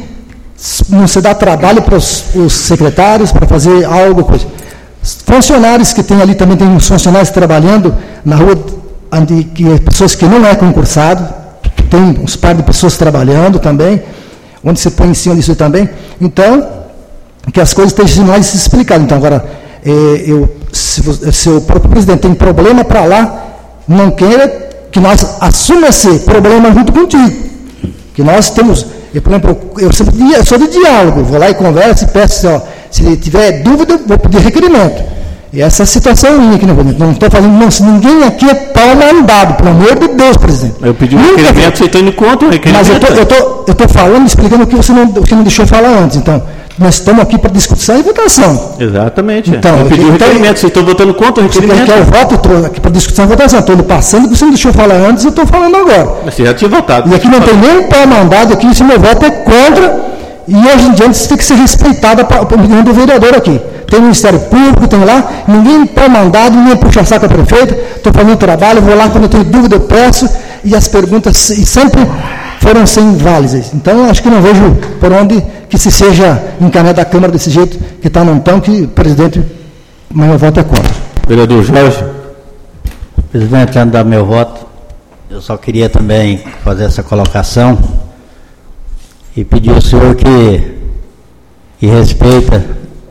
não se dá trabalho para os, os secretários para fazer algo, coisa. Funcionários que tem ali, também tem uns funcionários trabalhando na rua, onde, que, pessoas que não é concursado, tem uns par de pessoas trabalhando também, onde você põe em cima disso também. Então, que as coisas estejam mais explicadas. Então, agora, é, eu, se, se o próprio presidente tem problema para lá, não queira que nós assumamos esse problema junto contigo. Que nós temos, eu, por exemplo, eu, sempre, eu sou de diálogo, vou lá e converso e peço, ó, se tiver dúvida, vou pedir requerimento. E essa é a situação minha aqui, não estou falando, não, ninguém aqui é pau mandado, pelo amor de Deus, presidente. Eu pedi um requerimento, você está indo contra o requerimento. Mas eu estou falando, explicando o que você, não, você não deixou falar antes. Então, nós estamos aqui para discussão e votação. Exatamente. Então, eu pedi o um requerimento, então, vocês estão votando contra o requerimento. Você quer o voto, eu estou aqui para discussão e votação. Estou passando, você não deixou falar antes, eu estou falando agora. Mas você já tinha votado. E aqui não tem nem pau mandado, aqui se meu voto é contra, e hoje em diante isso tem que ser respeitado a opinião do vereador aqui. Tem o Ministério Público, tem lá, ninguém pau mandado, ninguém puxa saco a prefeita, estou fazendo trabalho, vou lá, quando eu tenho dúvida eu peço, e as perguntas e sempre foram sem válidas. Então, acho que não vejo por onde que se seja encaminhado da Câmara desse jeito, que está num tão que o presidente, mas meu voto é contra. Vereador Jorge. Presidente, antes de dar meu voto, eu só queria também fazer essa colocação e pedir ao senhor que, que respeita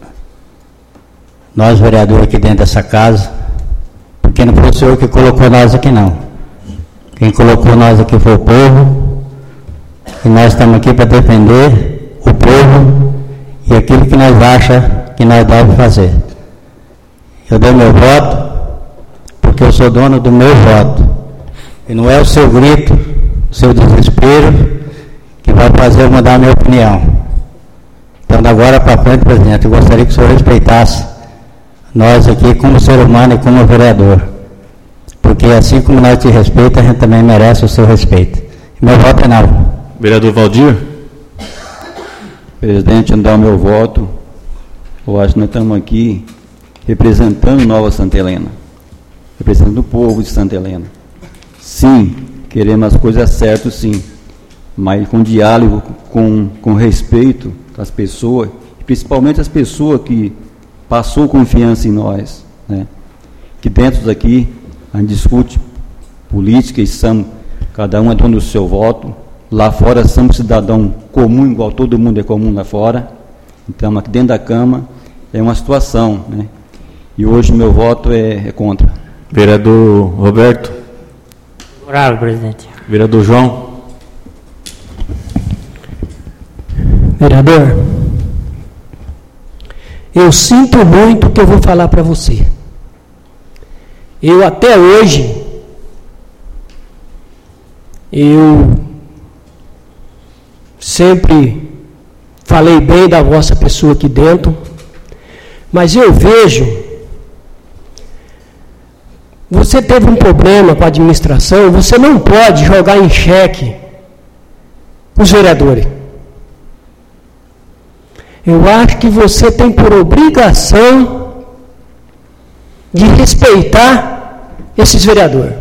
nós vereadores aqui dentro dessa casa, porque não foi o senhor que colocou nós aqui não. Quem colocou nós aqui foi o povo, e nós estamos aqui para defender o povo e aquilo que nós achamos que nós devemos fazer. Eu dei meu voto porque eu sou dono do meu voto, e não é o seu grito, o seu desespero que vai fazer eu mudar a minha opinião. Então, da agora para frente, presidente, eu gostaria que o senhor respeitasse nós aqui como ser humano e como vereador, porque assim como nós te respeitamos, a gente também merece o seu respeito. Meu voto é não. Vereador Valdir. Presidente, antes de dar o meu voto, eu acho que nós estamos aqui representando Nova Santa Helena, representando o povo de Santa Helena. Sim, queremos as coisas certas, sim, mas com diálogo, com, com respeito às pessoas, principalmente as pessoas que passou confiança em nós, né? Que dentro daqui a gente discute política e somos, cada um é dono do seu voto. Lá fora somos cidadão comum, igual todo mundo é comum lá fora. Então aqui dentro da Câmara é uma situação, né? E hoje meu voto é, é contra. Vereador Roberto. Favorável, presidente. Vereador João. Vereador, eu sinto muito o que eu vou falar para você. Eu até hoje, eu sempre falei bem da vossa pessoa aqui dentro, mas eu vejo você teve um problema com a administração, você não pode jogar em xeque os vereadores. Eu acho que você tem por obrigação de respeitar esses vereadores.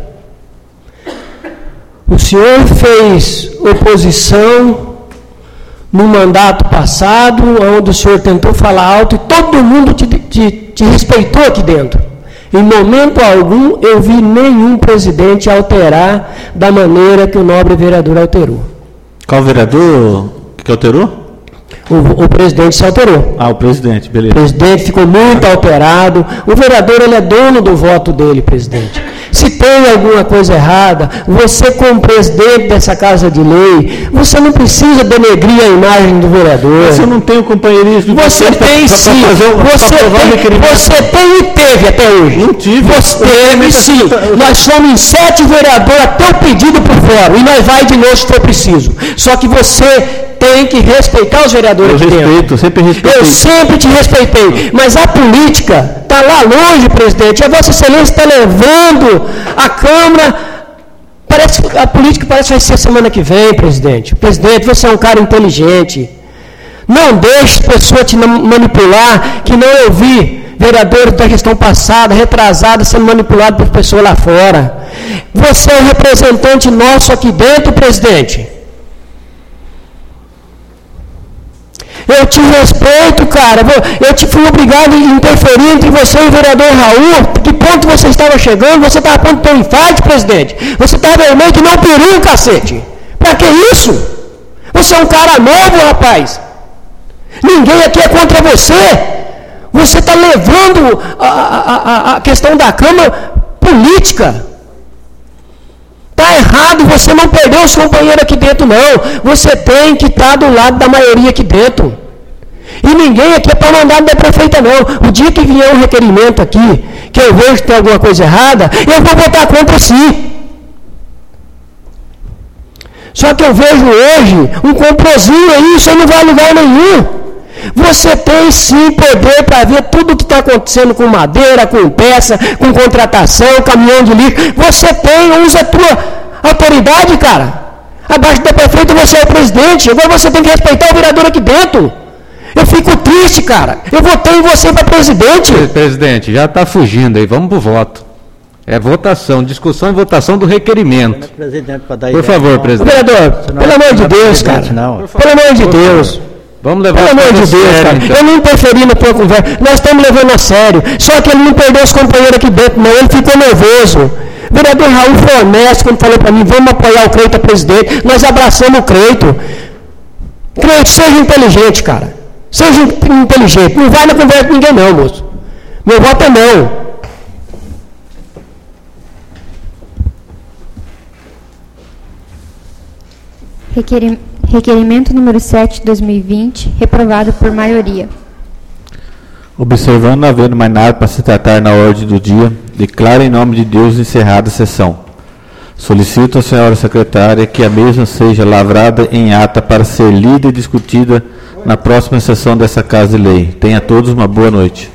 O senhor fez oposição no mandato passado, onde o senhor tentou falar alto e todo mundo te, te, te respeitou aqui dentro. Em momento algum eu vi nenhum presidente alterar da maneira que o nobre vereador alterou. Qual vereador que alterou? O, o presidente se alterou. Ah, o presidente, beleza. O presidente ficou muito alterado. O vereador, ele é dono do voto dele, presidente. Se tem alguma coisa errada, você como presidente dessa Casa de Lei, você não precisa denegrir a imagem do vereador. Mas eu não tenho companheirismo. Você tem sim. Você tem, você tem e teve até hoje. Não tive. Você teve sim. Nós somos em sete vereadores até o pedido por fora. E nós vai de novo se for preciso. Só que você tem que respeitar os vereadores eu aqui respeito, dentro. Sempre respeitei. Eu sempre te respeitei. Mas a política está lá longe, presidente. A Vossa Excelência está levando a Câmara. Parece, a política parece que vai ser semana que vem, presidente. Presidente, você é um cara inteligente. Não deixe a pessoa te manipular, que não ouvi vereadores da gestão passada, retrasada, sendo manipulado por pessoas lá fora. Você é um representante nosso aqui dentro, presidente. Eu te respeito, cara. Eu te fui obrigado a interferir entre você e o vereador Raul. Que ponto você estava chegando? Você estava a ponto de ter um infarto, presidente. Você estava vermelho que não peru, cacete. Pra que isso? Você é um cara novo, rapaz. Ninguém aqui é contra você. Você está levando a, a, a questão da Câmara política. Está errado, você não perdeu os companheiros aqui dentro, não. Você tem que estar do lado da maioria aqui dentro. E ninguém aqui é para mandar da prefeita, não. O dia que vier um requerimento aqui, que eu vejo que tem alguma coisa errada, eu vou votar contra si. Só que eu vejo hoje um comprozinho aí, isso aí não vai a lugar nenhum. Você tem sim poder para ver tudo o que está acontecendo com madeira, com peça, com contratação, caminhão de lixo. Você tem, usa a tua autoridade, cara. Abaixo da prefeita você é o presidente. Agora você tem que respeitar o vereador aqui dentro. Eu fico triste, cara. Eu votei em você para presidente. Presidente, já está fugindo aí. Vamos para o voto. É votação, discussão e votação do requerimento. Por favor, presidente. Vereador, pelo amor de Deus, cara. Pelo amor de Deus. Vamos levar Pelo amor de Deus, sério, cara. Então. Eu não interferi na tua conversa. Nós estamos levando a sério. Só que ele não perdeu os companheiros aqui dentro, não. Ele ficou nervoso. O vereador Raul foi honesto quando falou para mim, vamos apoiar o Creito a presidente. Nós abraçamos o Creito. Creito, seja inteligente, cara. Seja inteligente. Não vai na conversa com ninguém, não, moço. Meu voto é não. Requerimento. Requerimento número sete de dois mil e vinte, reprovado por maioria. Observando não havendo mais nada para se tratar na ordem do dia, declaro em nome de Deus encerrada a sessão. Solicito à senhora secretária que a mesma seja lavrada em ata para ser lida e discutida na próxima sessão dessa Casa de Lei. Tenha todos uma boa noite.